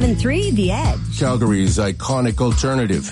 107.3 The Edge. Calgary's iconic alternative.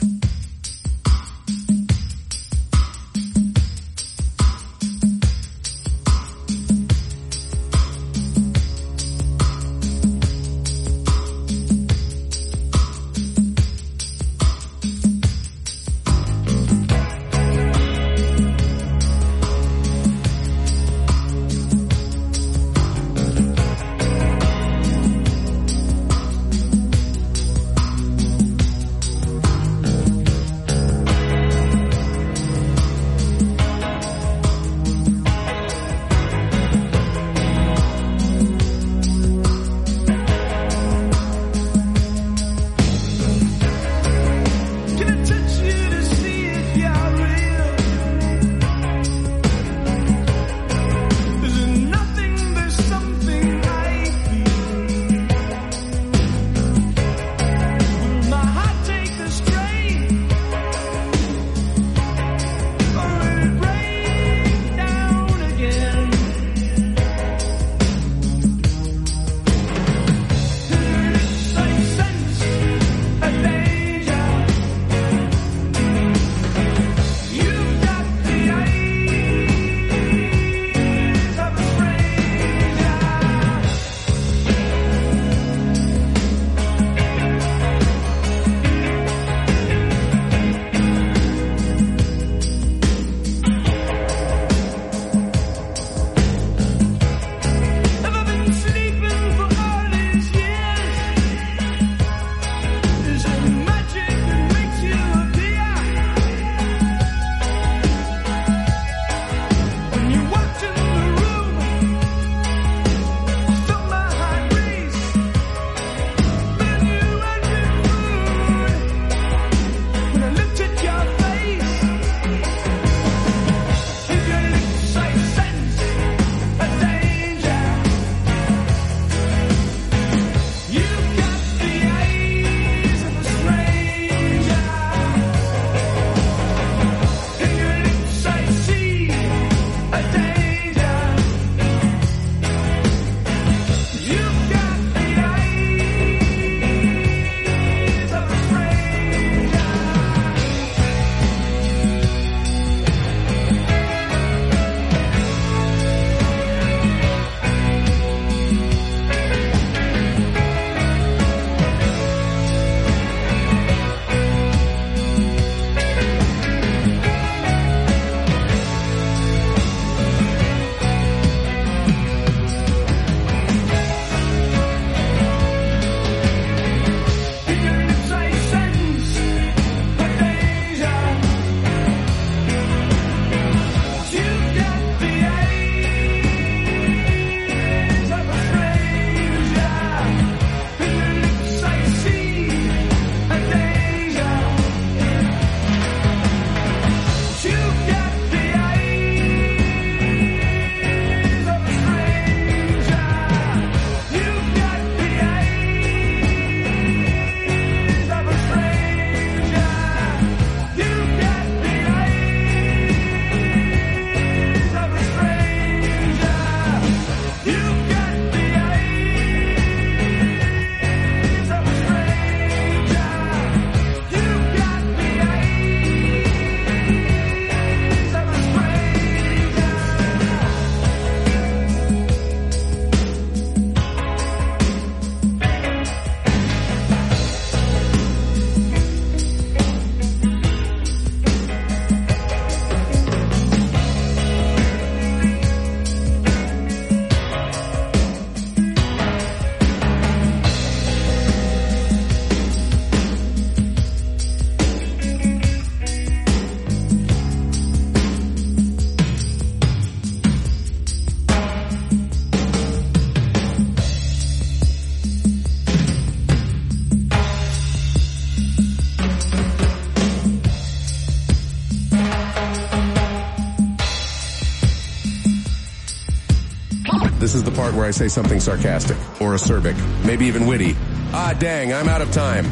This is the part where I say something sarcastic or acerbic, maybe even witty. Ah, dang, I'm out of time.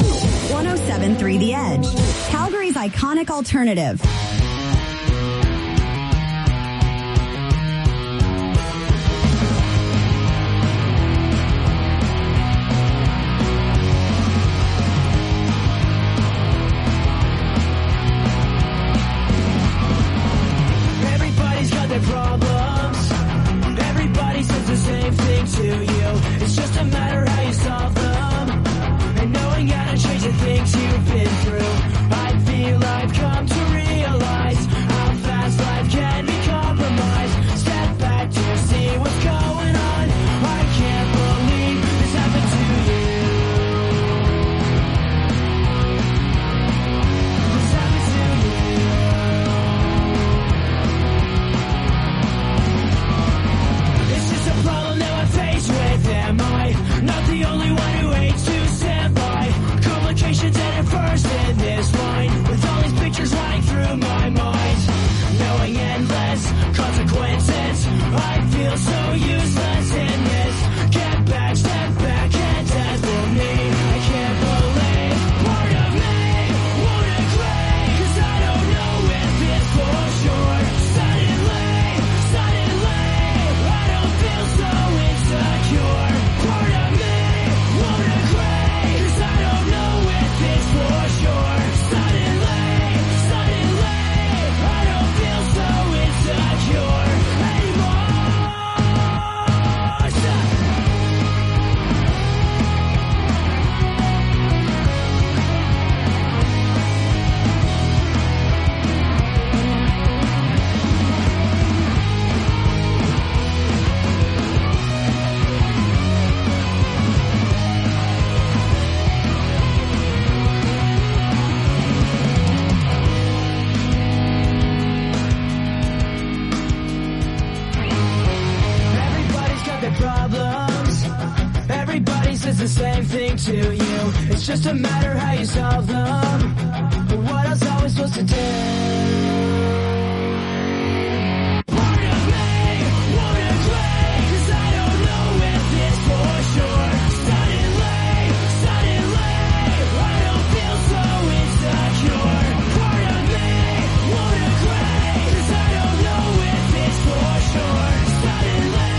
107.3 The Edge, Calgary's iconic alternative. to you. It's just a matter how you solve them. But what else are we supposed to do? Part of me won't agree, 'cause I don't know if it's for sure. Suddenly, I don't feel so insecure. Part of me won't agree, 'cause I don't know if it's for sure. Suddenly,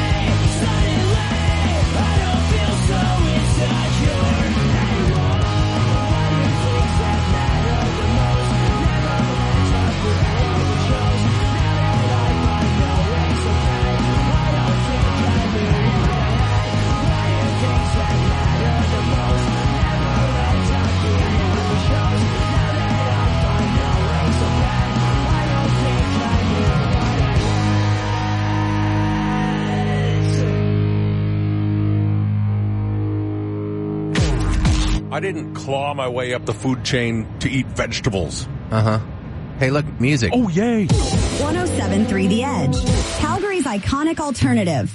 I don't feel so insecure anymore. Why do things that matter the most never end up the way we chose? Now that I find no ways to play, I don't think I really want it. Why do things that matter the most never end up the way we chose? Now that I find no ways to play, I don't think I really want it. I didn't claw my way up the food chain to eat vegetables. Hey, look, music. Oh, yay. 107.3 The Edge. Calgary's iconic alternative.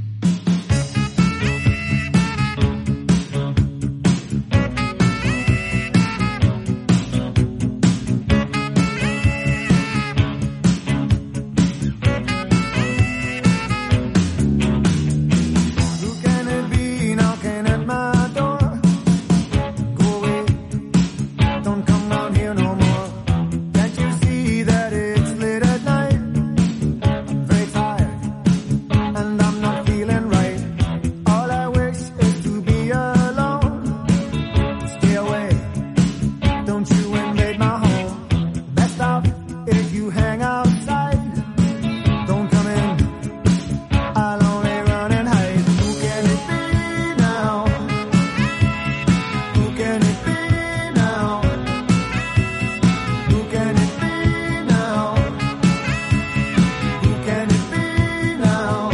Who can it be knocking at my door? Go away, don't come round here no more. Can't you see that it's late at night? I'm very tired, and I'm not feeling right. All I wish is to be alone. Stay away, don't you invade my home. Best off if you hang outside. Don't come in, I'll only run and hide. Who can it be now? Who can it be now? Who can it be now? Who can it be now?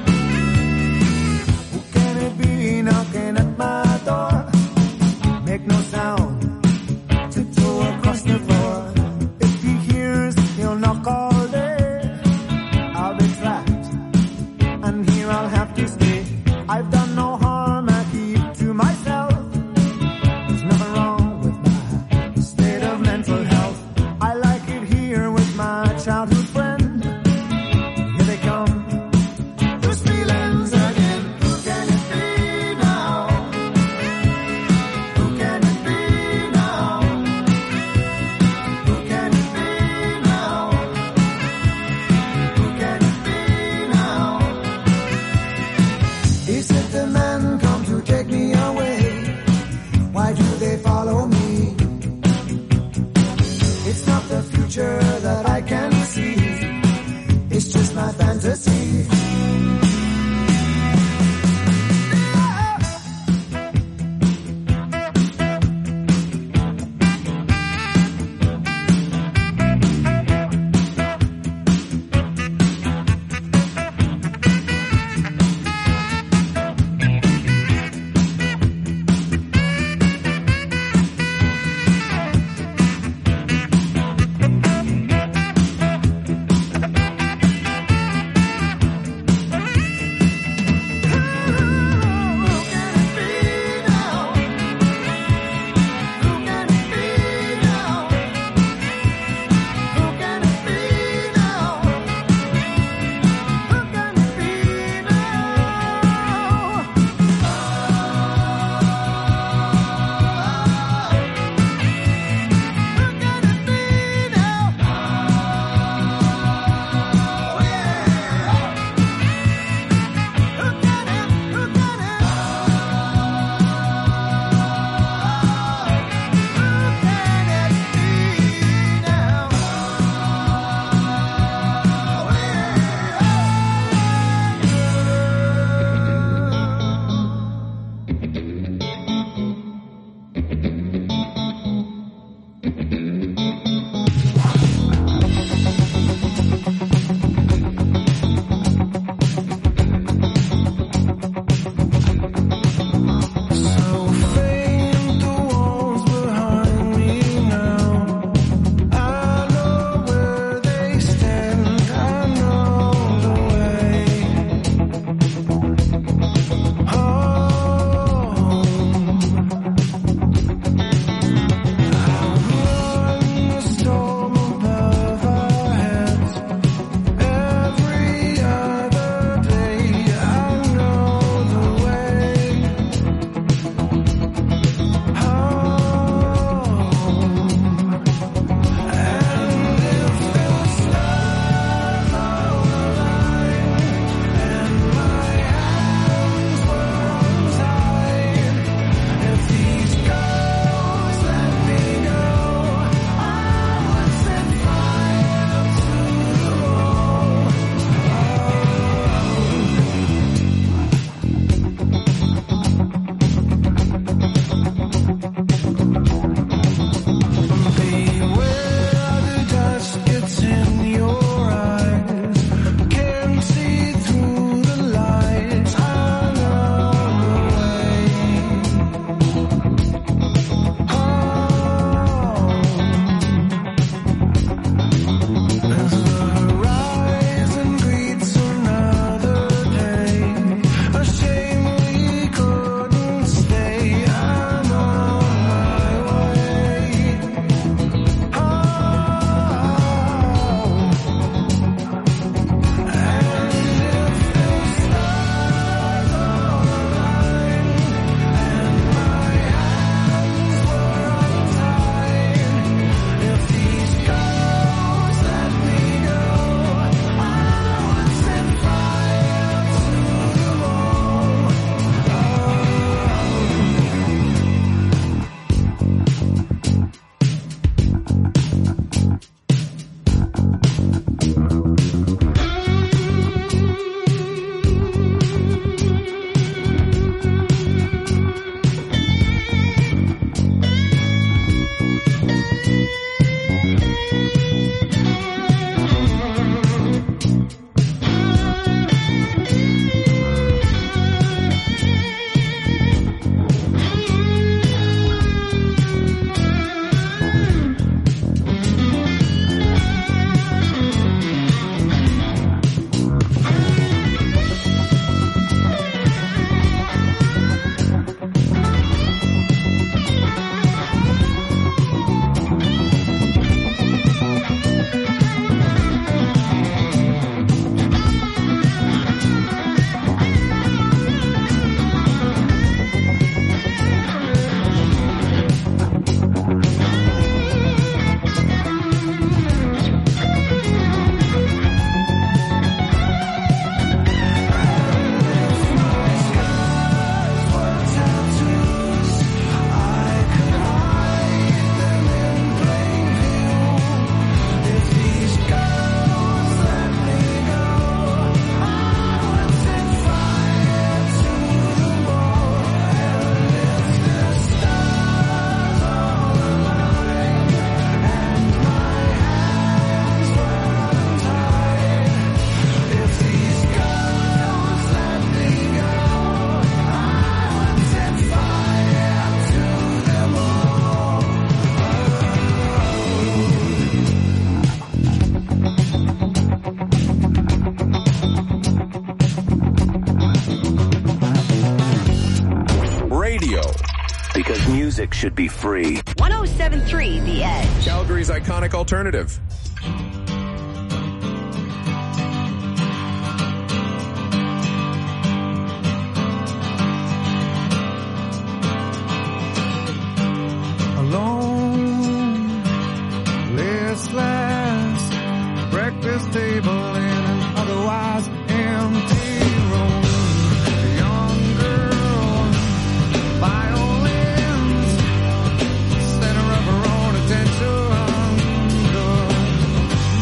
Who can it be knocking at my door? Make no sound, tiptoe across the floor. If he hears, he'll knock all day. I'll be trapped, and here I'll have to stay. I've done no harm, I keep to myself. There's nothing wrong with my state of mental health. I like it here with my childhood friend. Here they come, those feelings again. Who can it be now? Who can it be now? Who can it be now? Who can it be now? Is it the men come to take me away? Why do they follow me? It's not the future that I can see. It's just my fantasy. Because music should be free. 107.3 The Edge. Calgary's iconic alternative. Alone, listless, breakfast table in an otherwise empty room. Young girl, violins, center of her own attention.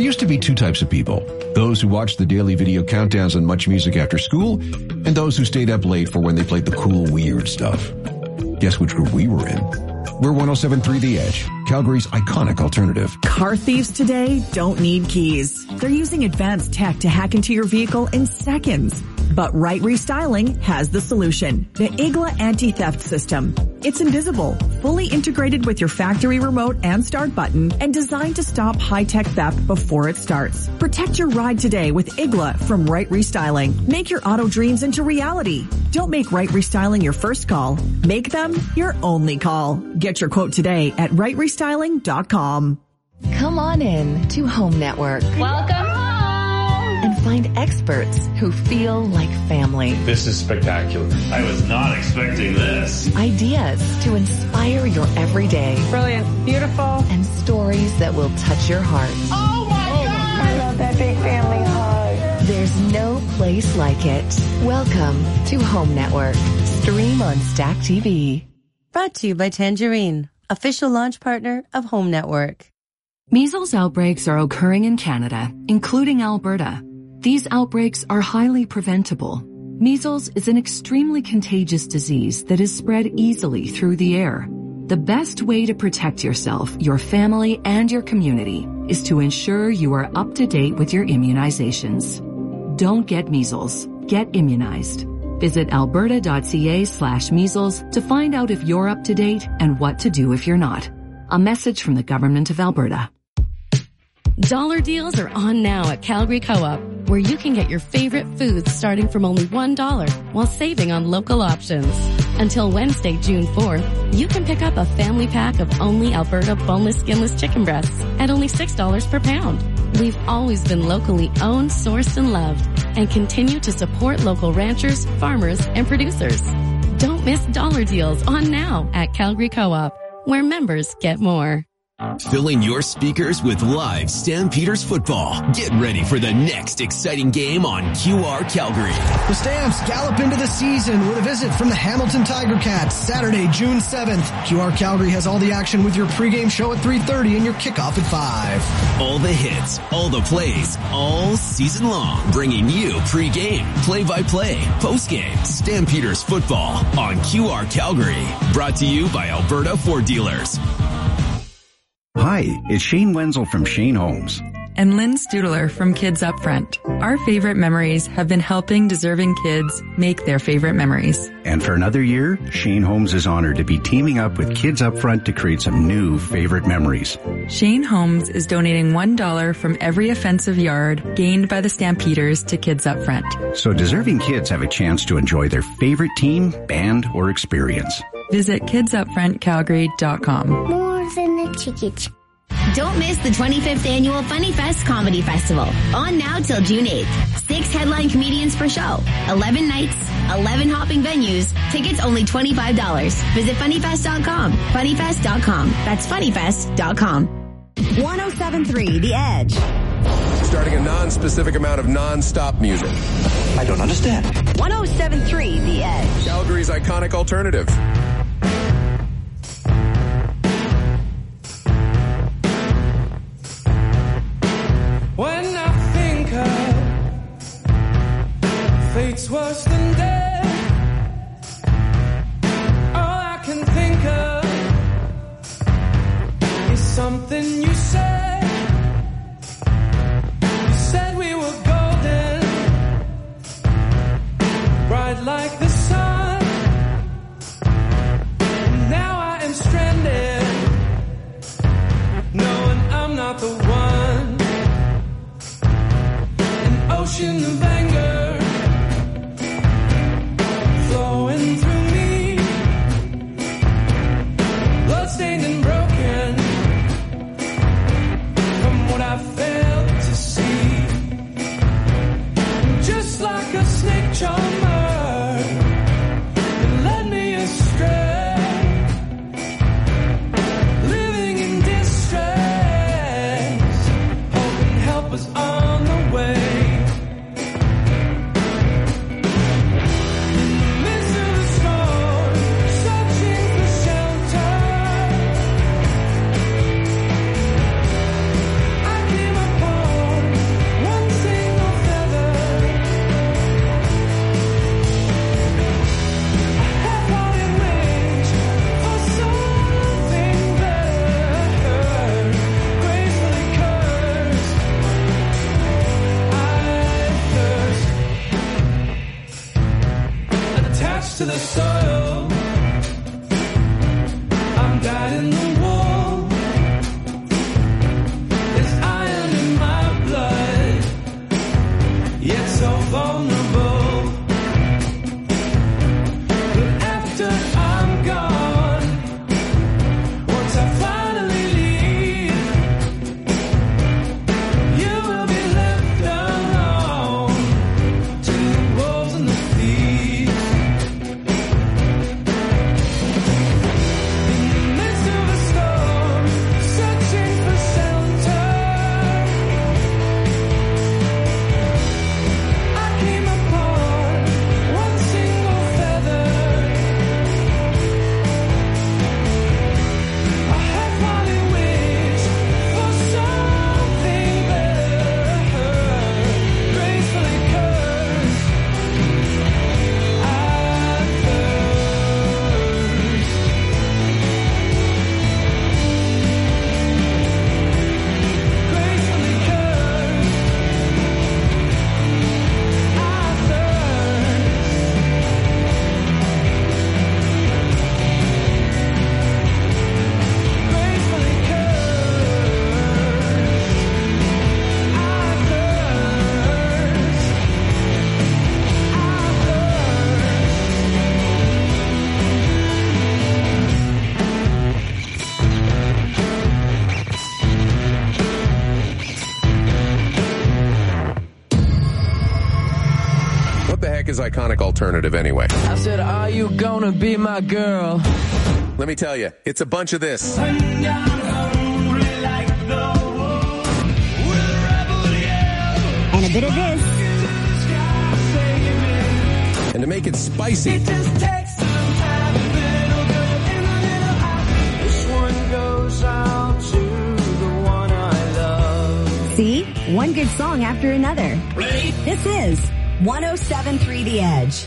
used to be two types of people. Those who watched the daily video countdowns and much music after school, and those who stayed up late for when they played the cool, weird stuff. Guess which group we were in? We're 107.3 The Edge, Calgary's iconic alternative. Car thieves today don't need keys. They're using advanced tech to hack into your vehicle in seconds. But Right Restyling has the solution. The IGLA anti-theft system. It's invisible, fully integrated with your factory remote and start button, and designed to stop high-tech theft before it starts. Protect your ride today with IGLA from Right Restyling. Make your auto dreams into reality. Don't make Right Restyling your first call. Make them your only call. Get your quote today at rightrestyling.com. Come on in to Home Network. Welcome home. And find experts who feel like family. This is spectacular. I was not expecting this. Ideas to inspire your everyday. Brilliant. Beautiful. And stories that will touch your heart. Oh my God. I love that big family hug. There's no place like it. Welcome to Home Network. Stream on Stack TV. Brought to you by Tangerine, official launch partner of Home Network. Measles outbreaks are occurring in Canada, including Alberta. These outbreaks are highly preventable. Measles is an extremely contagious disease that is spread easily through the air. The best way to protect yourself, your family, and your community is to ensure you are up to date with your immunizations. Don't get measles. Get immunized. Visit alberta.ca/measles to find out if you're up to date and what to do if you're not. A message from the Government of Alberta. Dollar deals are on now at Calgary Co-op, where you can get your favorite foods starting from only $1 while saving on local options. Until Wednesday, June 4th, you can pick up a family pack of only Alberta boneless, skinless chicken breasts at only $6 per pound. We've always been locally owned, sourced, and loved, and continue to support local ranchers, farmers, and producers. Don't miss dollar deals on now at Calgary Co-op, where members get more. Filling your speakers with live Stampeders football. Get ready for the next exciting game on QR Calgary. The Stamps gallop into the season with a visit from the Hamilton Tiger Cats Saturday, June 7th. QR Calgary has all the action with your pregame show at 3:30 and your kickoff at 5. All the hits, all the plays, all season long. Bringing you pregame, play-by-play, postgame, Stampeders football on QR Calgary. Brought to you by Alberta Ford Dealers. Hi, it's Shane Wenzel from Shane Homes. And Lynn Studler from Kids Upfront. Our favorite memories have been helping deserving kids make their favorite memories. And for another year, Shane Homes is honored to be teaming up with Kids Upfront to create some new favorite memories. Shane Homes is donating $1 from every offensive yard gained by the Stampeders to Kids Upfront. So deserving kids have a chance to enjoy their favorite team, band, or experience. Visit kidsupfrontcalgary.com. More than a ticket. Don't miss the 25th Annual Funny Fest Comedy Festival, on now till June 8th. 6 headline comedians per show, 11 nights, 11 hopping venues, tickets only $25. Visit funnyfest.com, funnyfest.com. That's funnyfest.com. 107.3 The Edge. Starting a non-specific amount of non-stop music. I don't understand. 107.3 The Edge. Calgary's iconic alternative. When I think of fate's worse than death, all I can think of is something you said. You said we were golden, bright like the sun. And now I am stranded, knowing I'm not the one. Ocean of anger flowing through me, bloodstained and broken from what I failed to see. Just like a snake charmer, it led me astray, living in distress, hoping help was on the way. iconic alternative anyway? I said, are you gonna be my girl? Let me tell you, it's a bunch of this. And a bit of this. And to make it spicy, This one goes out to the one I love. See? One good song after another. This is 107.3 The Edge.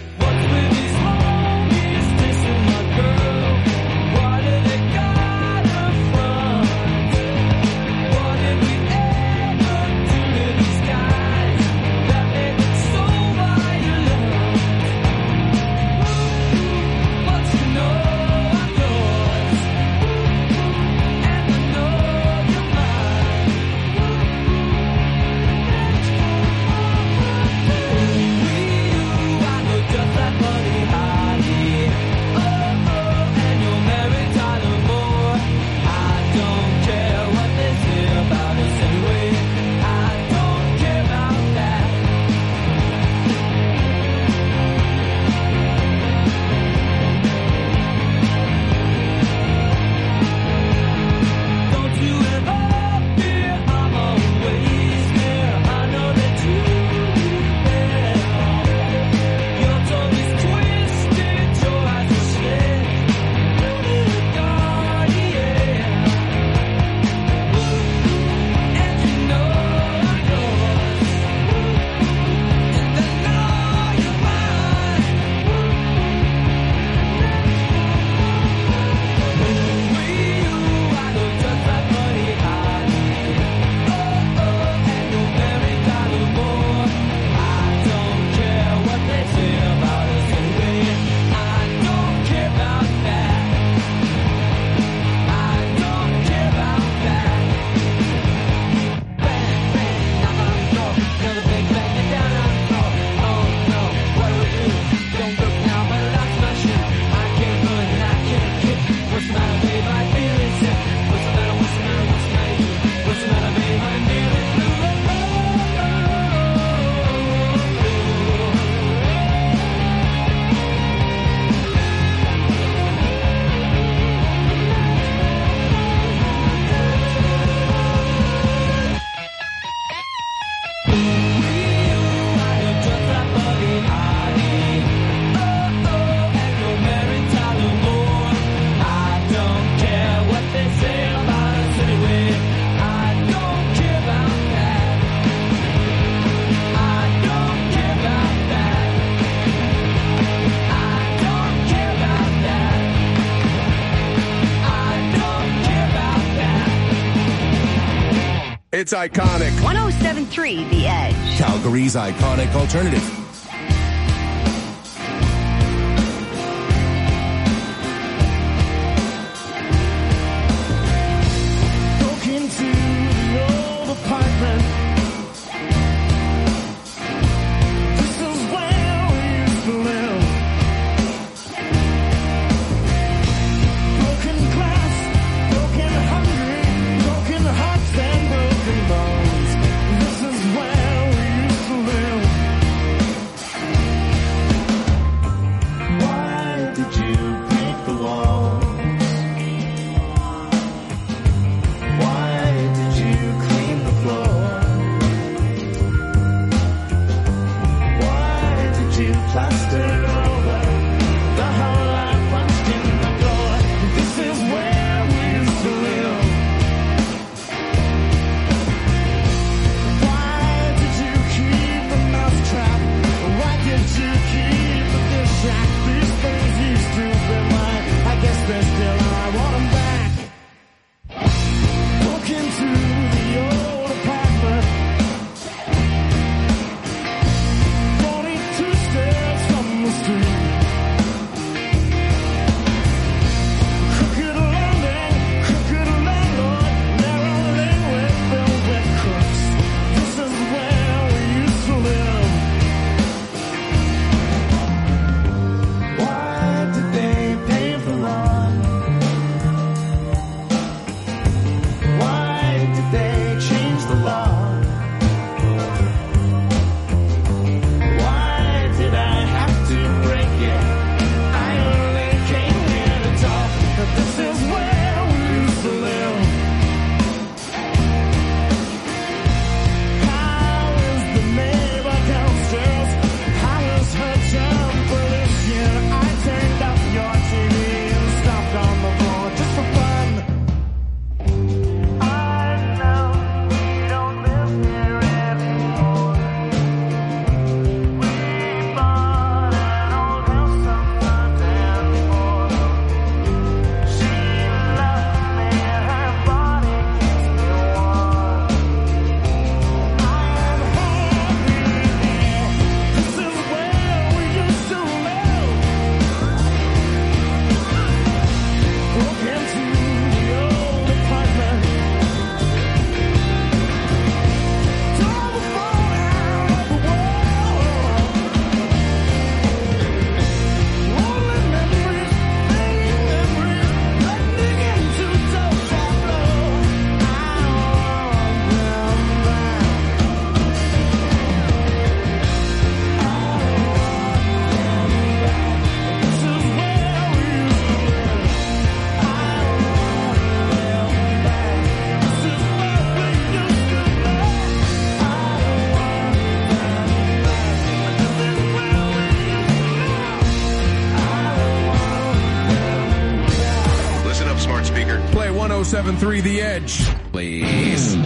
It's iconic. 107.3 The Edge. Calgary's iconic alternative. Broke into the old apartment. This is where we used to live. Broken glass, broken hungry, broken hearts and broken bones. This is where we used to live. Why did you paint the walls? Why did you clean the floor? 107.3 The Edge. Please.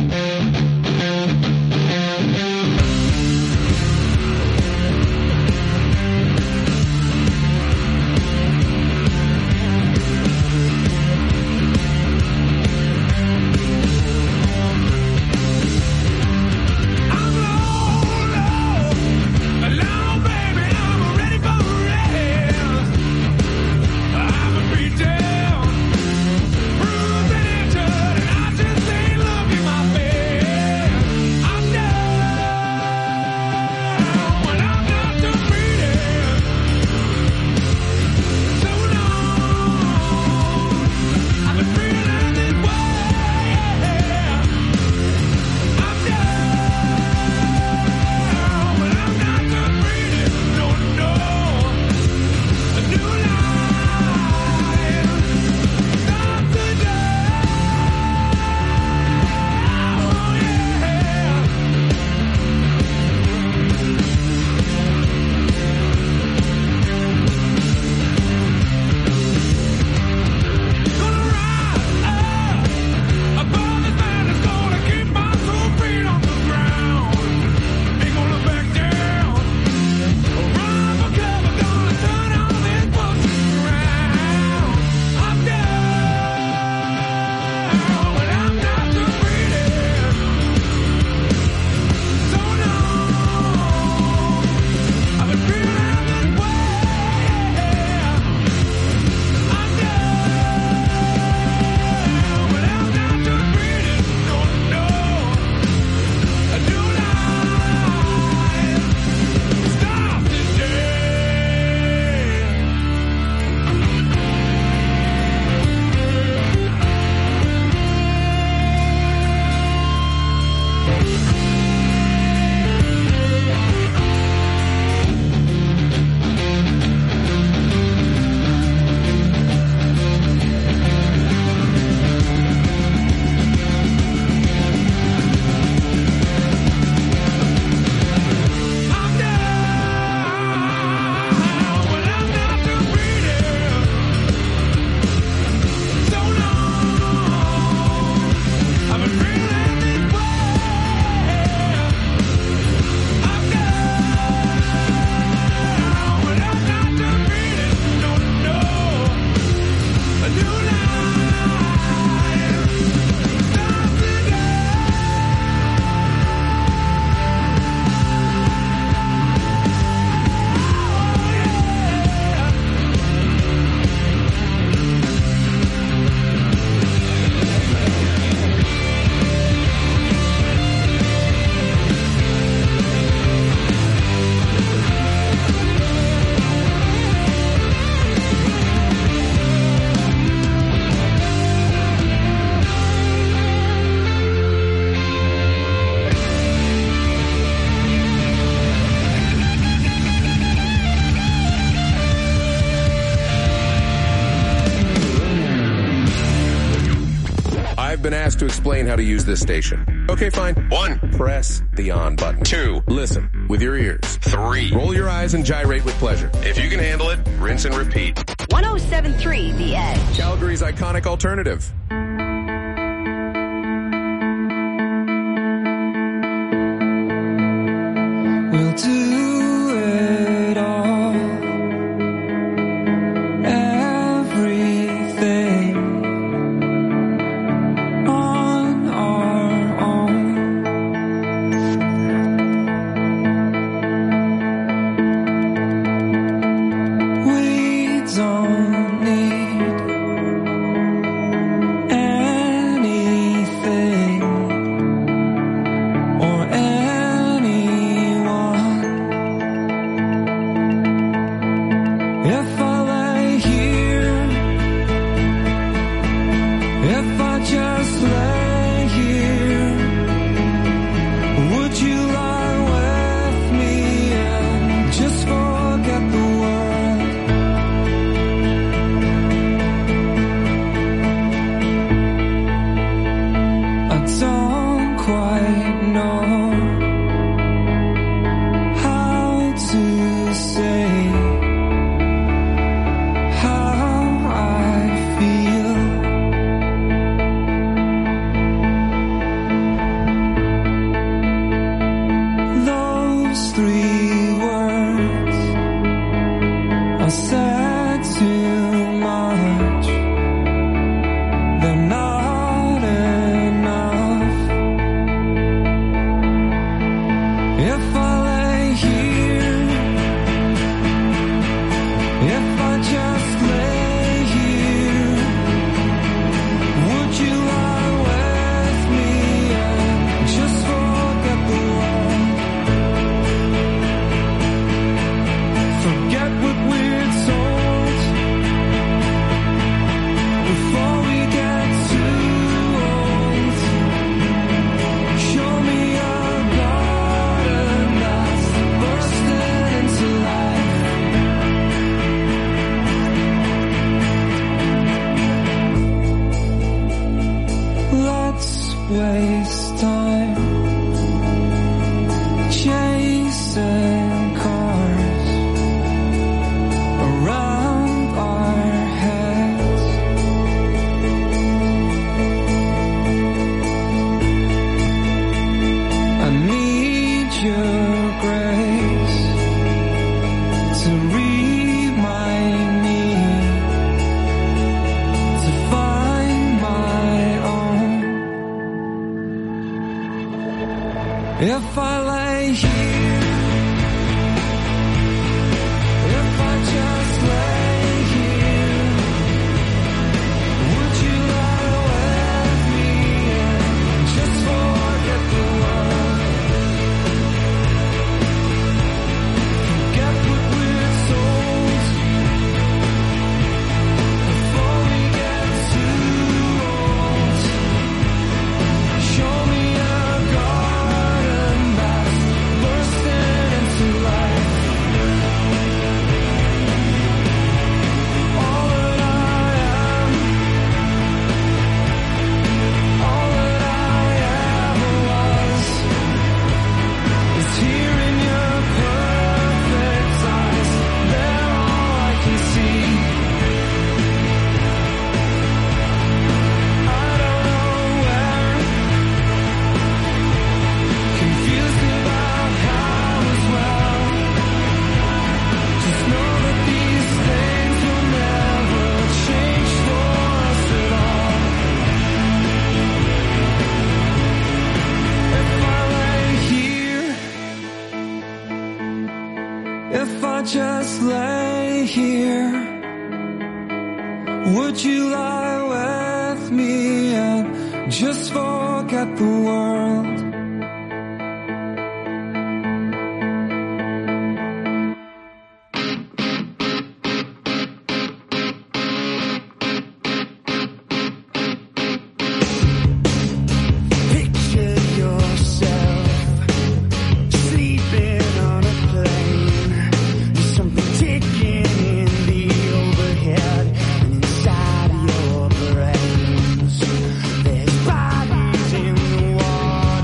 Been asked to explain how to use this station. Okay, fine. 1. Press the on button. 2. Listen with your ears. 3. Roll your eyes and gyrate with pleasure. If you can handle it, rinse and repeat. 107.3 The Edge. Calgary's iconic alternative. We'll do it all. Everything. On our own. We don't need If I lay here, if I just lay here, would you lie with me and just forget the world? Forget what we're told before we get too old. Show me a garden that's bursting into life. All that I am, all that I ever was, is here in your perfect eyes. They're all I can see. I don't know where, confused about how as well. Just know that these things will never change for us at all. If I lay here, if I just lay here, would you lie with me and just forget the world? Picture yourself sleeping on a plane. There's something ticking in the overhead and inside your brains. There's bodies in the water.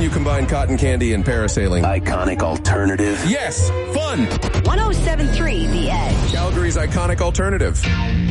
you combine cotton candy and parasailing? Iconic alternative. Yes! Fun! 107.3 The Edge. Calgary's iconic alternative.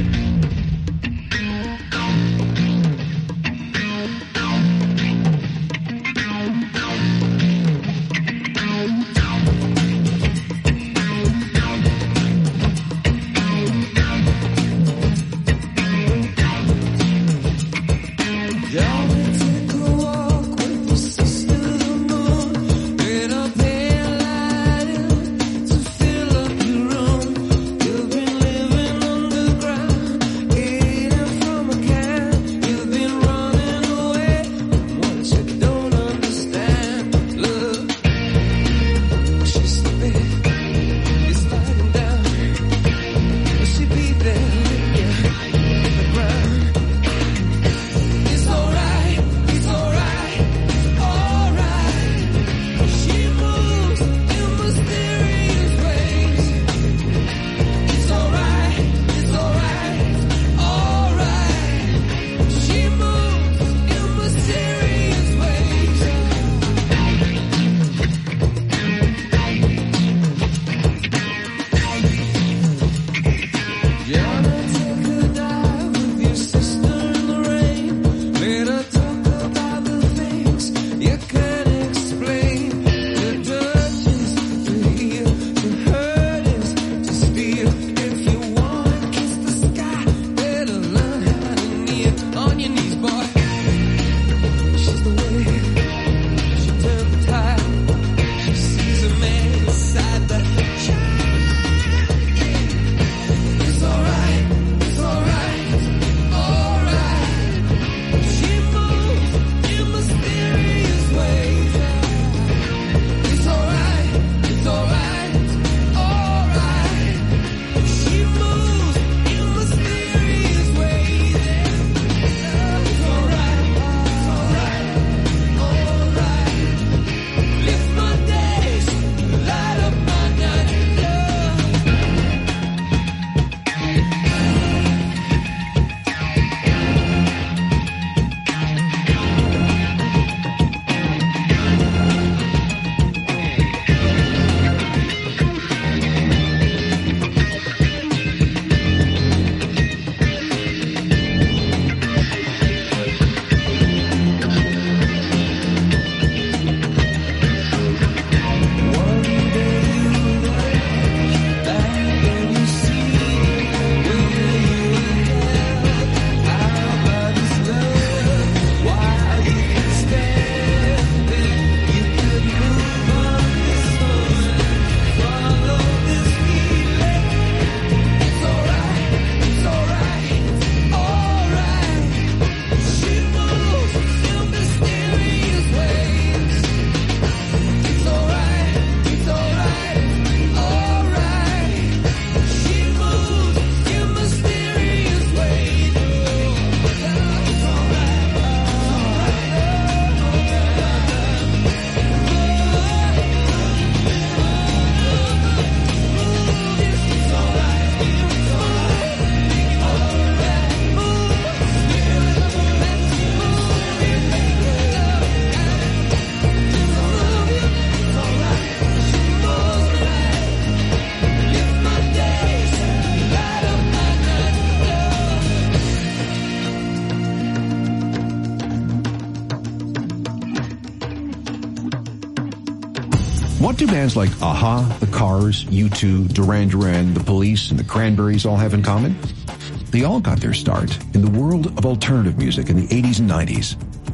What do bands like Aha, The Cars, U2, Duran Duran, The Police, and The Cranberries all have in common? They all got their start in the world of alternative music in the 80s and 90s.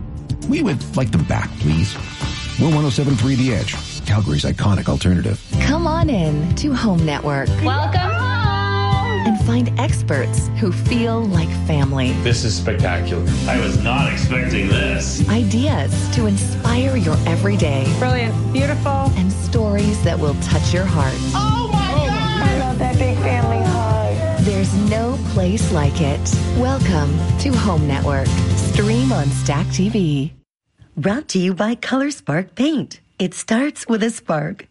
We would like them back, please. We're 107.3 The Edge, Calgary's iconic alternative. Come on in to Home Network. Welcome home! And find experts who feel like family. This is spectacular. I was not expecting this. Ideas to inspire your everyday. Brilliant. Beautiful. And stories that will touch your heart. Oh my God! I love that big family hug. There's no place like it. Welcome to Home Network. Stream on Stack TV. Brought to you by Color Spark Paint. It starts with a spark.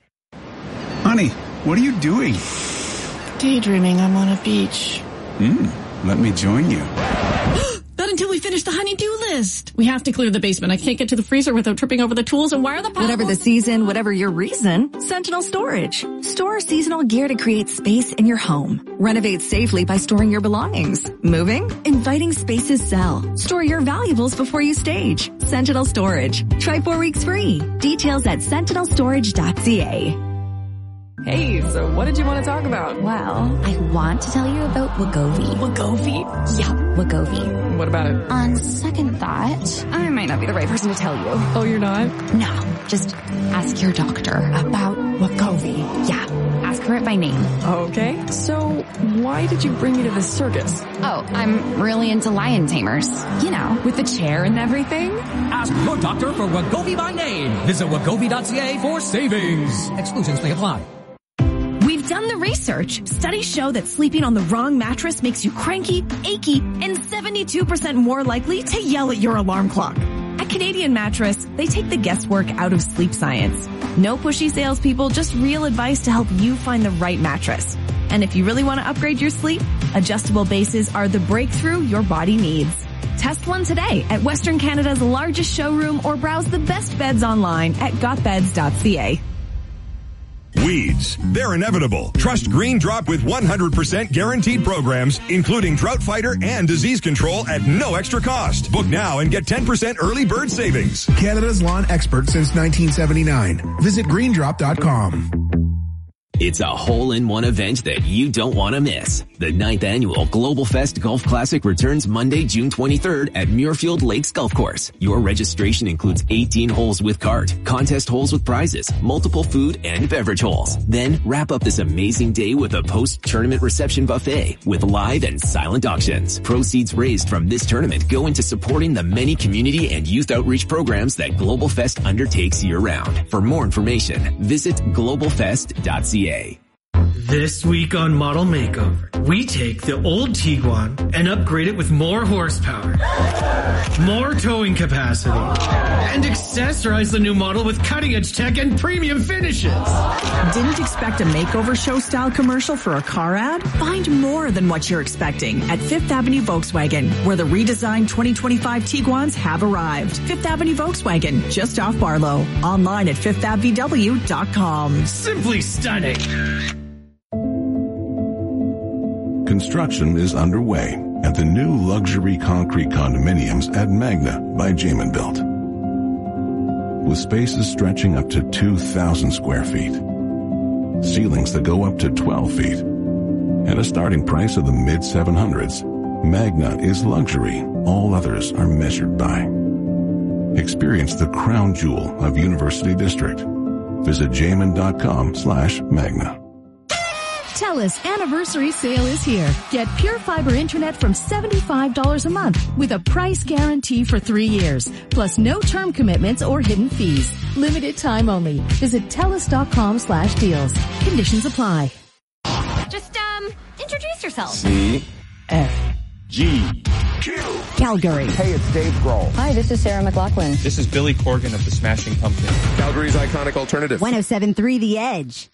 Honey, what are you doing? Daydreaming. I'm on a beach. Let me join you. That until we finish the honey-do list. We have to clear the basement. I can't get to the freezer without tripping over the tools and wire the power. Whatever the season, whatever your reason, Sentinel Storage. Store seasonal gear to create space in your home. Renovate safely by storing your belongings. Moving? Inviting spaces sell. Store your valuables before you stage. Sentinel Storage. Try 4 weeks free. Details at sentinelstorage.ca. Hey, so what did you want to talk about? Well, I want to tell you about Wegovy. Wegovy? Yeah, Wegovy. What about it? On second thought, I might not be the right person to tell you. Oh, you're not? No, just ask your doctor about Wegovy. Yeah, ask her it by name. Okay, so why did you bring me to this circus? Oh, I'm really into lion tamers. You know, with the chair and everything. Ask your doctor for Wegovy by name. Visit wegovy.ca for savings. Exclusions may apply. We've done the research. Studies show that sleeping on the wrong mattress makes you cranky, achy, and 72% more likely to yell at your alarm clock. At Canadian Mattress, they take the guesswork out of sleep science. No pushy salespeople, just real advice to help you find the right mattress. And if you really want to upgrade your sleep, adjustable bases are the breakthrough your body needs. Test one today at Western Canada's largest showroom or browse the best beds online at gotbeds.ca. Weeds. They're inevitable. Trust Green Drop with 100% guaranteed programs, including drought fighter and disease control at no extra cost. Book now and get 10% early bird savings. Canada's lawn expert since 1979. Visit greendrop.com. It's a hole-in-one event that you don't want to miss. The 9th annual Global Fest Golf Classic returns Monday, June 23rd at Muirfield Lakes Golf Course. Your registration includes 18 holes with cart, contest holes with prizes, multiple food and beverage holes. Then wrap up this amazing day with a post-tournament reception buffet with live and silent auctions. Proceeds raised from this tournament go into supporting the many community and youth outreach programs that Global Fest undertakes year-round. For more information, visit globalfest.ca. This week on Model Makeover, we take the old Tiguan and upgrade it with more horsepower, more towing capacity, and accessorize the new model with cutting-edge tech and premium finishes. Didn't expect a makeover show-style commercial for a car ad? Find more than what you're expecting at Fifth Avenue Volkswagen, where the redesigned 2025 Tiguans have arrived. Fifth Avenue Volkswagen, just off Barlow. Online at fifthAvVW.com. Simply stunning. Construction is underway at the new luxury concrete condominiums at Magna by Jamin Built. With spaces stretching up to 2,000 square feet, ceilings that go up to 12 feet, and a starting price of the mid-700s, Magna is luxury all others are measured by. Experience the crown jewel of University District. Visit jamin.com/Magna. TELUS anniversary sale is here. Get Pure Fiber Internet from $75 a month with a price guarantee for 3 years, plus no term commitments or hidden fees. Limited time only. Visit TELUS.com/deals. Conditions apply. Just, introduce yourself. C-F-G-Q. Calgary. Hey, it's Dave Grohl. Hi, this is Sarah McLachlan. This is Billy Corgan of the Smashing Pumpkins. Calgary's iconic alternative. 107.3 The Edge.